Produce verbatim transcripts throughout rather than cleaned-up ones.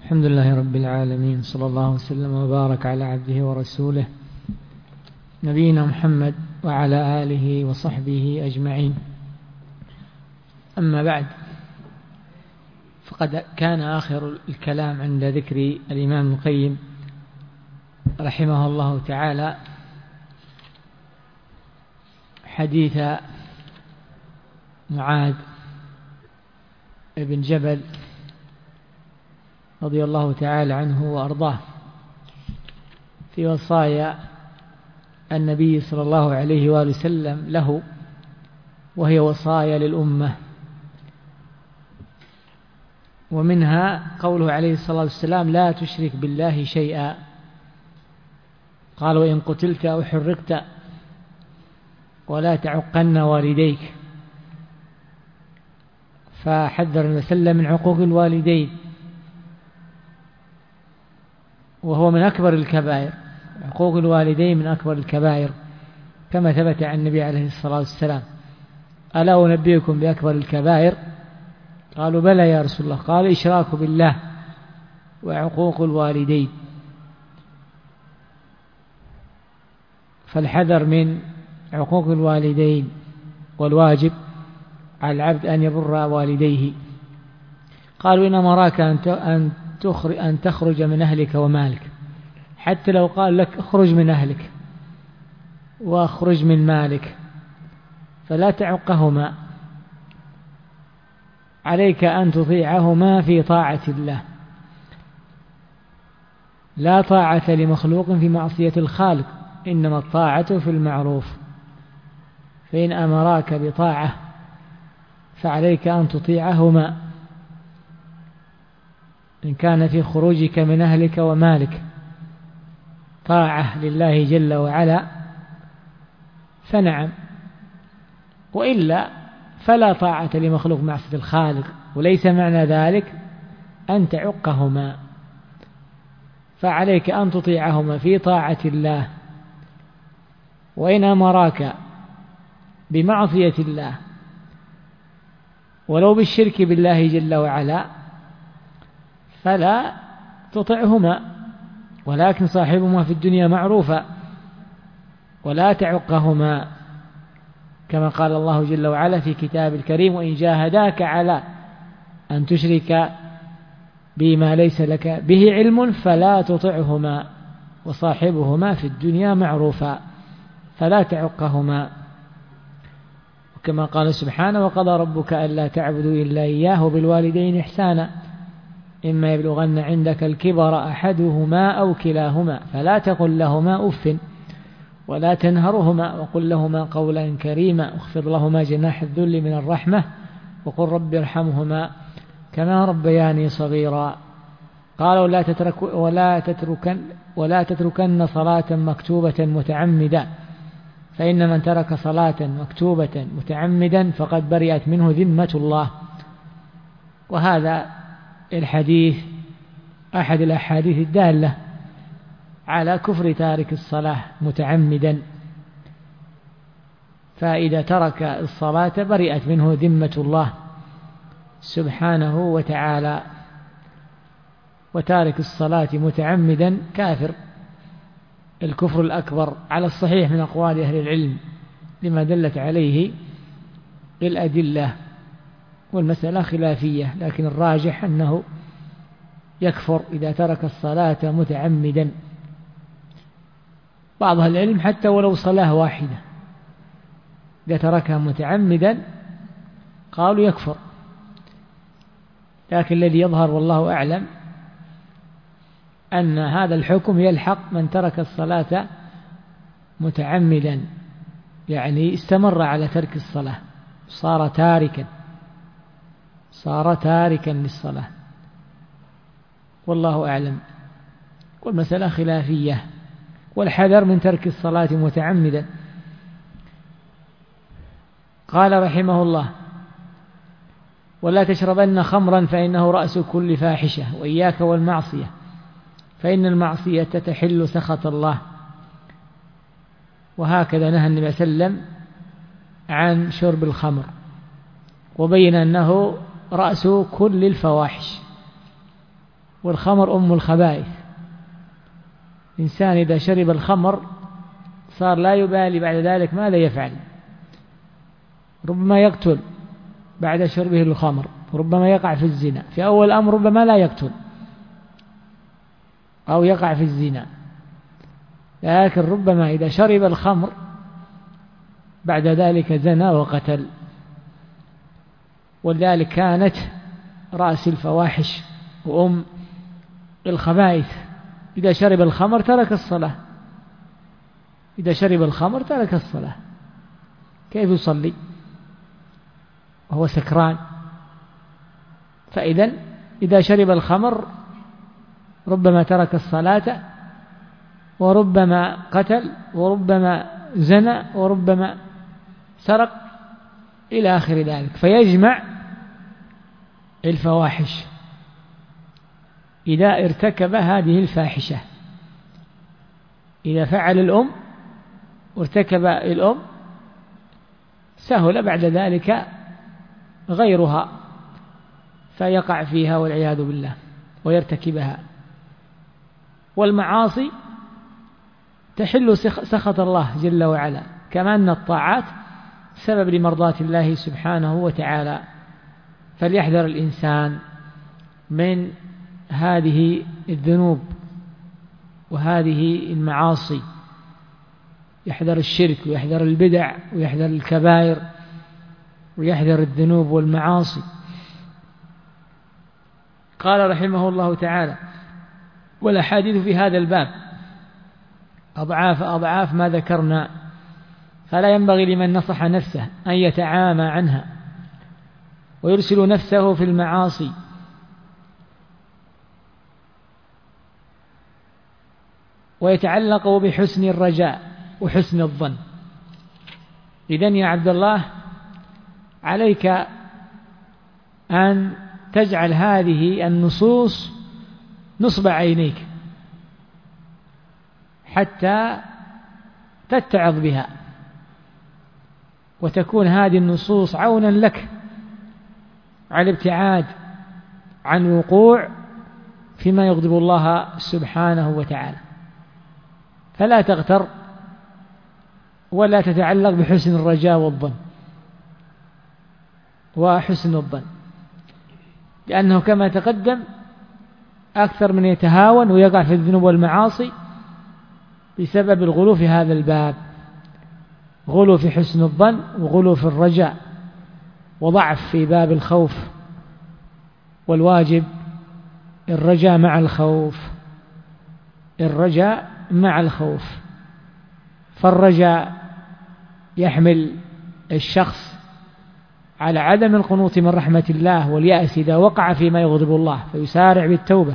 الحمد لله رب العالمين، صلى الله وسلم وبارك على عبده ورسوله نبينا محمد وعلى آله وصحبه أجمعين. أما بعد، فقد كان آخر الكلام عند ذكر الإمام ابن القيم رحمه الله تعالى حديث معاذ بن جبل رضي الله تعالى عنه وأرضاه في وصايا النبي صلى الله عليه وآله وسلم له، وهي وصايا للأمة. ومنها قوله عليه الصلاة والسلام: لا تشرك بالله شيئا. قال: وإن قتلت أو حرقت ولا تعقن والديك. فحذر النبي صلى الله عليه وسلم من عقوق الوالدين، وهو من أكبر الكبائر. عقوق الوالدين من أكبر الكبائر كما ثبت عن النبي عليه الصلاة والسلام: ألا أنبئكم بأكبر الكبائر؟ قالوا: بلى يا رسول الله. قال: إشراك بالله وعقوق الوالدين. فالحذر من عقوق الوالدين، والواجب على العبد أن يبر والديه. قالوا: إن أمراك أن أن تخرج من أهلك ومالك. حتى لو قال لك اخرج من أهلك واخرج من مالك فلا تعقهما، عليك أن تطيعهما في طاعة الله. لا طاعة لمخلوق في معصية الخالق، إنما الطاعة في المعروف. فإن أمراك بطاعة فعليك أن تطيعهما إن كان في خروجك من أهلك ومالك طاعة لله جل وعلا فنعم، وإلا فلا طاعة لمخلوق معصية الخالق. وليس معنى ذلك أن تعقهما، فعليك أن تطيعهما في طاعة الله. وإن أمراك بمعصية الله ولو بالشرك بالله جل وعلا فلا تطعهما، ولكن صاحبهما في الدنيا معروفا ولا تعقهما، كما قال الله جل وعلا في كتاب الكريم: وإن جاهداك على أن تشرك بما ليس لك به علم فلا تطعهما وصاحبهما في الدنيا معروفا فلا تعقهما. وكما قال سبحانه: وقضى ربك ألا تعبدوا إلا إياه وبالوالدين إحسانا إما يبلغن عندك الكبر أحدهما أو كلاهما فلا تقل لهما أف ولا تنهرهما وقل لهما قولا كريما واخفض لهما جناح الذل من الرحمة وقل رب ارحمهما كما ربياني صغيرا. قال: ولا تترك ولا تتركن ولا تتركن صلاة مكتوبة متعمدا، فإن من ترك صلاة مكتوبة متعمدا فقد برئت منه ذمة الله. وهذا الحديث أحد الأحاديث الدالة على كفر تارك الصلاة متعمدا، فإذا ترك الصلاة برئت منه ذمة الله سبحانه وتعالى. وتارك الصلاة متعمدا كافر الكفر الأكبر على الصحيح من أقوال أهل العلم لما دلت عليه الأدلة، والمسألة خلافية، لكن الراجح أنه يكفر إذا ترك الصلاة متعمدا. بعض أهل العلم حتى ولو صلاة واحدة إذا تركها متعمدا قالوا يكفر، لكن الذي يظهر والله أعلم أن هذا الحكم يلحق من ترك الصلاة متعمدا، يعني استمر على ترك الصلاة، صار تاركا صار تاركا للصلاة، والله أعلم. والمسألة خلافية، والحذر من ترك الصلاة متعمدا. قال رحمه الله: ولا تشربن خمرا فإنه رأس كل فاحشة وإياك والمعصية فإن المعصية تحل سخط الله. وهكذا نهى النبي صلى الله عليه وسلم عن شرب الخمر، وبين أنه رأس كل الفواحش. والخمر أم الخبائث. إنسان إذا شرب الخمر صار لا يبالي بعد ذلك ماذا يفعل، ربما يقتل بعد شربه الخمر، ربما يقع في الزنا. في أول الأمر ربما لا يقتل أو يقع في الزنا، لكن ربما إذا شرب الخمر بعد ذلك زنا وقتل. ولذلك كانت رأس الفواحش وأم الخبائث. إذا شرب الخمر ترك الصلاة، إذا شرب الخمر ترك الصلاة، كيف يصلي وهو سكران؟ فإذا إذا شرب الخمر ربما ترك الصلاة، وربما قتل، وربما زنى، وربما سرق إلى آخر ذلك. فيجمع الفواحش إذا ارتكب هذه الفاحشة. إذا فعل الأم وارتكب الأم سهل بعد ذلك غيرها فيقع فيها والعياذ بالله ويرتكبها. والمعاصي تحل سخط الله جل وعلا، كما أن الطاعات سبب لمرضاة الله سبحانه وتعالى. فليحذر الإنسان من هذه الذنوب وهذه المعاصي، يحذر الشرك ويحذر البدع ويحذر الكبائر ويحذر الذنوب والمعاصي. قال رحمه الله تعالى: والأحاديث في هذا الباب أضعاف أضعاف ما ذكرنا، فلا ينبغي لمن نصح نفسه أن يتعامى عنها ويرسل نفسه في المعاصي ويتعلق بحسن الرجاء وحسن الظن. إذن يا عبد الله عليك أن تجعل هذه النصوص نصب عينيك حتى تتعظ بها، وتكون هذه النصوص عونا لك على الابتعاد عن الوقوع فيما يغضب الله سبحانه وتعالى. فلا تغتر ولا تتعلق بحسن الرجاء والظن وحسن الظن، لأنه كما تقدم أكثر من يتهاون ويقع في الذنوب والمعاصي بسبب الغلو في هذا الباب، غلو في حسن الظن وغلو في الرجاء وضعف في باب الخوف. والواجب الرجاء مع الخوف، الرجاء مع الخوف. فالرجاء يحمل الشخص على عدم القنوط من رحمة الله واليأس إذا وقع فيما يغضب الله فيسارع بالتوبة،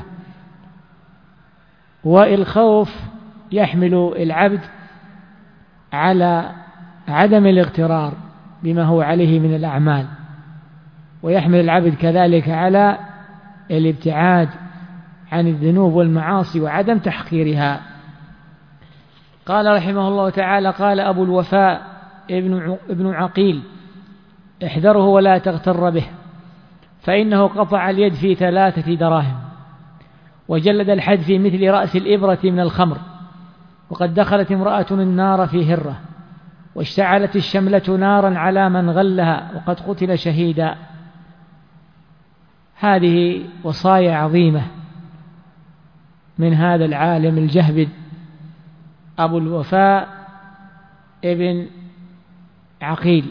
والخوف يحمل العبد على عدم الاغترار بما هو عليه من الأعمال، ويحمل العبد كذلك على الابتعاد عن الذنوب والمعاصي وعدم تحقيرها. قال رحمه الله تعالى: قال أبو الوفاء ابن عقيل: احذره ولا تغتر به، فإنه قطع اليد في ثلاثة دراهم، وجلد الحد في مثل رأس الإبرة من الخمر، وقد دخلت امرأة النار في هرة، واشتعلت الشملة نارا على من غلها، وقد قتل شهيدا. هذه وصايا عظيمة من هذا العالم الجهبذ أبو الوفاء ابن عقيل،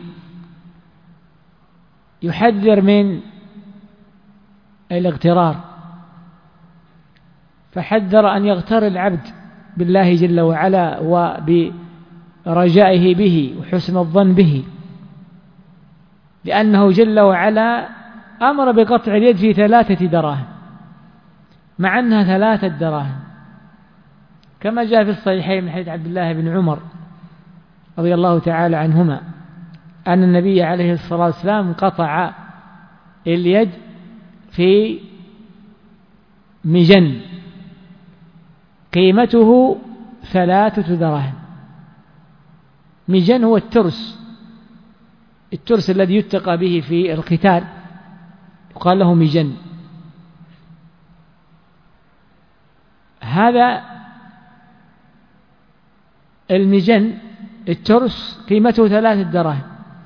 يحذر من الاغترار، فحذر أن يغتر العبد بالله جل وعلا وبرجائه به وحسن الظن به، لأنه جل وعلا أمر بقطع اليد في ثلاثة دراهم مع أنها ثلاثة دراهم، كما جاء في الصحيحين من حديث عبد الله بن عمر رضي الله تعالى عنهما أن النبي عليه الصلاة والسلام قطع اليد في مجن قيمته ثلاثة دراهم. مجن هو الترس، الترس الذي يتقى به في القتال يقال له مجن. هذا المجن الترس قيمته ثلاثة دراهم.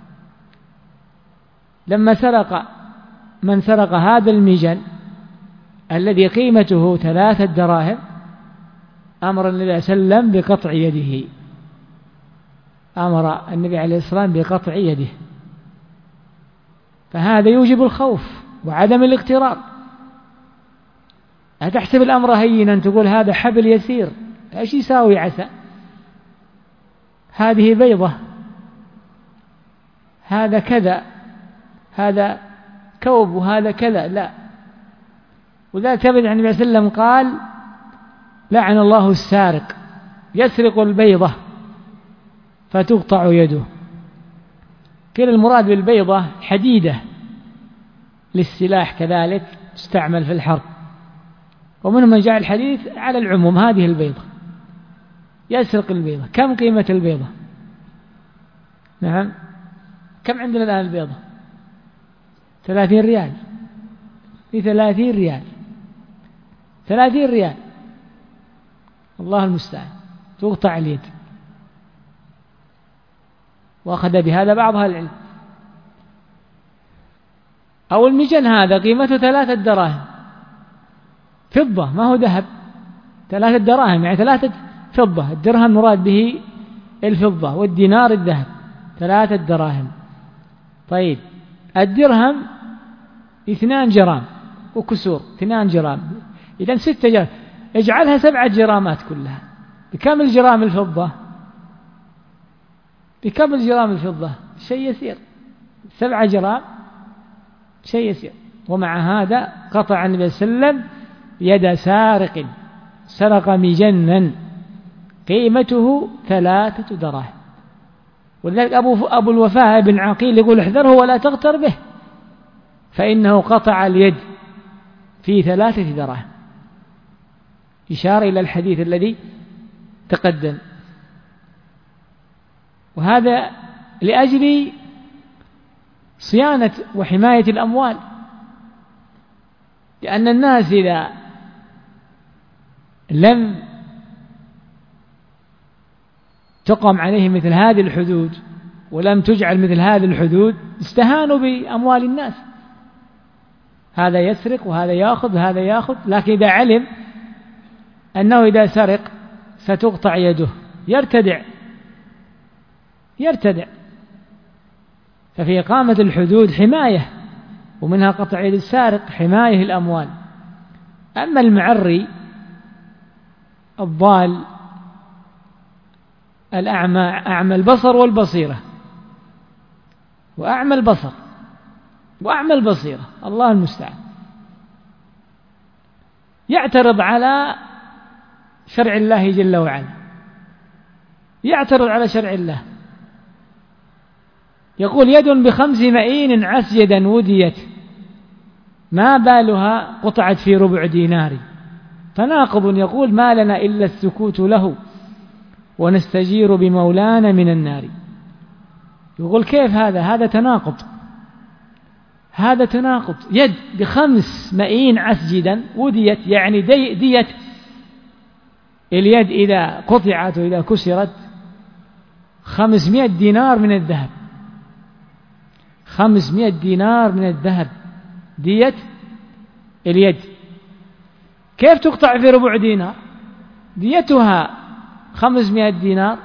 لما سرق من سرق هذا المجن الذي قيمته ثلاثة دراهم أمر النبي صلى الله عليه وسلم بقطع يده، أمر النبي عليه الصلاة والسلام بقطع يده. فهذا يوجب الخوف وعدم الاغترار. لا تحسب الأمر هينا تقول هذا حبل يسير، ايش يساوي عسى، هذه بيضة، هذا كذا، هذا كوب، وهذا كذا. لا. وذلك ثبت عن النبي صلى الله عليه وسلم قال لعن الله السارق يسرق البيضة فتقطع يده. كل المراد بالبيضة حديدة للسلاح كذلك تستعمل في الحرب، ومنهم من جاء الحديث على العموم. هذه البيضة يسرق البيضة. كم قيمة البيضة؟ نعم، كم عندنا الآن البيضة؟ ثلاثين ريال. في ثلاثين ريال، ثلاثين ريال، الله المستعان، تقطع اليد. وأخذ بهذا بعض أهل العلم. أو المجن هذا قيمته ثلاثة دراهم فضة، ما هو ذهب، ثلاثة دراهم يعني ثلاثة فضة. الدرهم مراد به الفضة والدينار الذهب، ثلاثة دراهم. طيب الدرهم اثنان جرام وكسور، اثنان جرام، إذن ستة جرام، اجعلها سبعة جرامات كلها. بكم الجرام الفضة؟ بكم الجرام الفضة؟ شيء يسير. سبعة جرام شيء يسير. ومع هذا قطع النبي صلى الله عليه وسلم يد سارق سرق مجنا قيمته ثلاثة دراهم. ولذلك أبو, أبو الوفاء بن عقيل يقول احذره ولا تغتر به، فإنه قطع اليد في ثلاثة دراهم، إشارة إلى الحديث الذي تقدم. وهذا لأجل صيانة وحماية الأموال، لأن الناس إذا لم تقم عليهم مثل هذه الحدود ولم تجعل مثل هذه الحدود استهانوا بأموال الناس. هذا يسرق وهذا يأخذ وهذا يأخذ، لكن إذا علم أنه إذا سرق ستقطع يده يرتدع يرتدع ففي إقامة الحدود حماية، ومنها قطع يد السارق حماية الأموال. أما المعري الضال الأعمى، أعمى البصر والبصيرة، وأعمى البصر وأعمى البصيرة، الله المستعان، يعترض على شرع الله جل وعلا، يعترض على شرع الله، يقول يد بخمس مئين عسجدا وديت ما بالها قطعت في ربع دينار. فناقض يقول ما لنا إلا السكوت له ونستجير بمولانا من النار. يقول كيف هذا؟ هذا تناقض، هذا تناقض. يد بخمس مئين عسجدا وديت يعني دي ديت اليد إذا قطعت وإذا كسرت خمسمائة دينار من الذهب، خمسمائة دينار من الذهب دية اليد. كيف تقطع في ربع دينار؟ ديتها خمسمائة دينار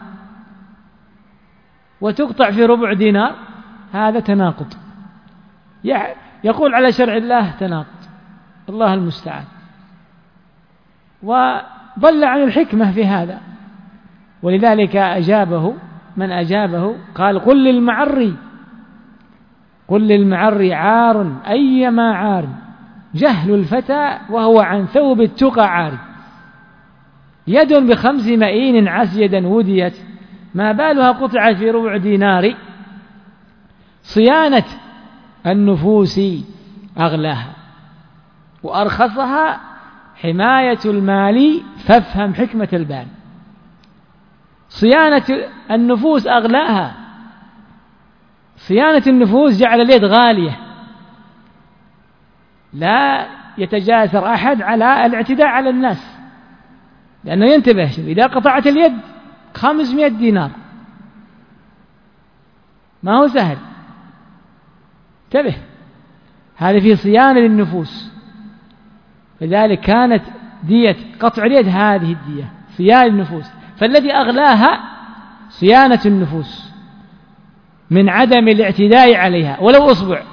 وتقطع في ربع دينار، هذا تناقض. يقول على شرع الله تناقض، الله المستعان. وضل عن الحكمة في هذا، ولذلك أجابه من أجابه قال قل للمعري قل للمعري عار أيما عار جهل الفتى وهو عن ثوب التقى عار. يد بخمس مئين عسجدا وديت ما بالها قطعت في ربع دينار. صيانة النفوس أغلاها وأرخصها حماية المال، فافهم حكمة البال. صيانة النفوس أغلاها، صيانة النفوس جعل اليد غالية، لا يتجاسر أحد على الاعتداء على الناس، لأنه ينتبه، إذا قطعت اليد خمسمائة دينار ما هو سهل، انتبه، هذا فيه صيانة للنفوس. لذلك كانت دية قطع اليد هذه الدية صيانة للنفوس، فالذي أغلاها صيانة النفوس من عدم الاعتداء عليها ولو أصبع،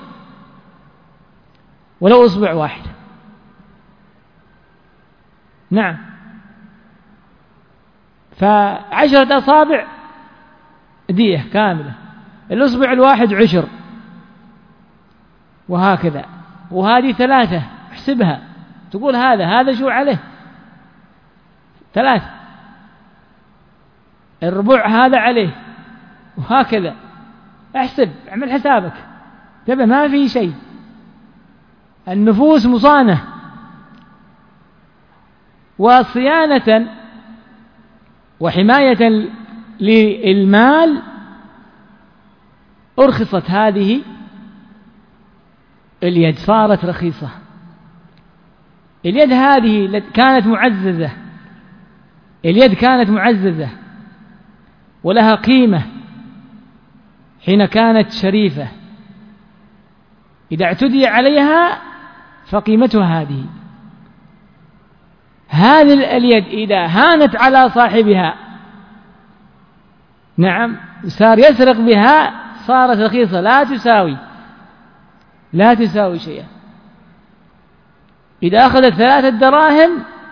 ولو أصبع واحد. نعم، فعشرة أصابع دية كاملة، الأصبع الواحد عشر، وهكذا. وهذه ثلاثة، احسبها، تقول هذا هذا شو عليه ثلاثة، الربع هذا عليه، وهكذا. احسب، اعمل حسابك، تبع ما في شيء. النفوس مصانة وصيانة وحماية للمال أرخصت هذه اليد، صارت رخيصة. اليد هذه كانت معززة، اليد كانت معززة ولها قيمة حين كانت شريفة، إذا اعتدي عليها فقيمتها هذه. هذه اليد إذا هانت على صاحبها، نعم، صار يسرق بها، صارت رخيصة، لا تساوي لا تساوي شيئا. إذا أخذت ثلاثة دراهم،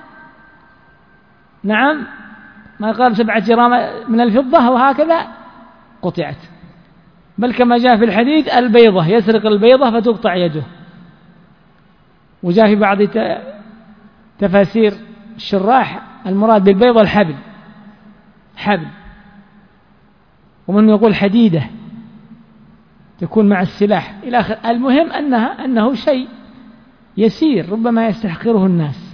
نعم، ما قال سبعة جرام من الفضة وهكذا، قطعت. بل كما جاء في الحديث البيضة، يسرق البيضة فتقطع يده. وجاء في بعض تفاسير الشراح المراد بالبيضة الحبل، حبل، ومن يقول حديدة تكون مع السلاح إلى آخر. المهم أنها أنه شيء يسير ربما يستحقره الناس.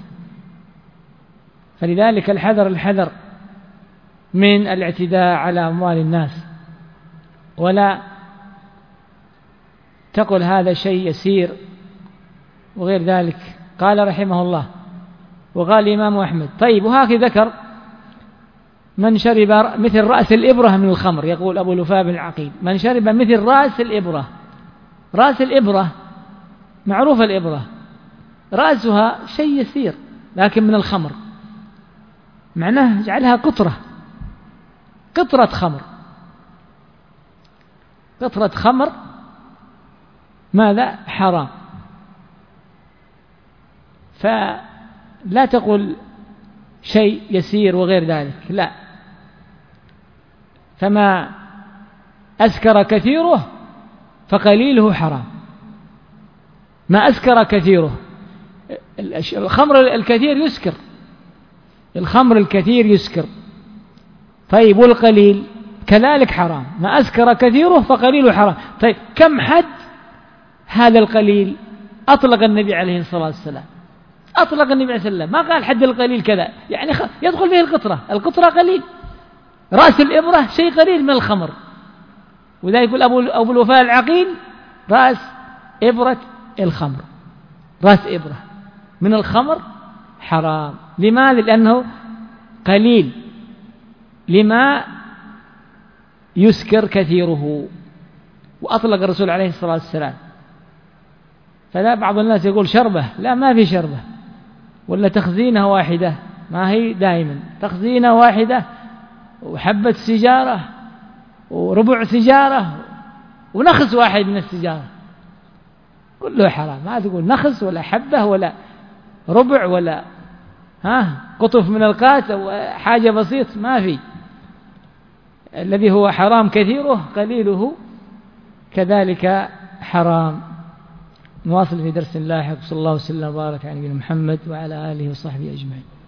فلذلك الحذر الحذر من الاعتداء على أموال الناس، ولا تقل هذا شيء يسير وغير ذلك. قال رحمه الله، وقال الإمام أحمد: طيب، وهكذا ذكر من شرب مثل رأس الإبرة من الخمر. يقول أبو لفاء بن العقيل: من شرب مثل رأس الإبرة. رأس الإبرة معروف، الإبرة رأسها شيء يسير لكن من الخمر، معناه جعلها قطرة، قطرة خمر، قطرة خمر، ماذا؟ حرام. فلا تقل شيء يسير وغير ذلك، لا. فما أسكر كثيره فقليله حرام. ما أسكر كثيره، الخمر الكثير يسكر، الخمر الكثير يسكر. طيب، والقليل كذلك حرام. ما أسكر كثيره فقليله حرام. طيب، كم حد هذا القليل؟ أطلق النبي عليه الصلاة والسلام، أطلق النبي عليه الصلاة والسلام، ما قال حد القليل كذا، يعني يدخل فيه القطرة، القطرة قليل، رأس الإبرة شيء قليل من الخمر. وذا يقول أبو, أبو الوفاء العقيل: رأس إبرة الخمر، رأس إبرة من الخمر حرام. لماذا؟ لأنه قليل، لما يسكر كثيره. وأطلق الرسول عليه الصلاة والسلام. فلا بعض الناس يقول شربة، لا، ما في شربة، ولا تخزينة واحدة، ما هي دائما تخزينة واحدة، وحبة سجارة وربع سجارة ونخس واحد من السجارة، كله حرام. ما تقول نخس ولا حبة ولا ربع ولا ها قطف من القات أو حاجة بسيط، ما في. الذي هو حرام كثيره قليله كذلك حرام. نواصل في درس لاحق. صلى الله وسلم وبارك على نبينا محمد وعلى آله وصحبه أجمعين.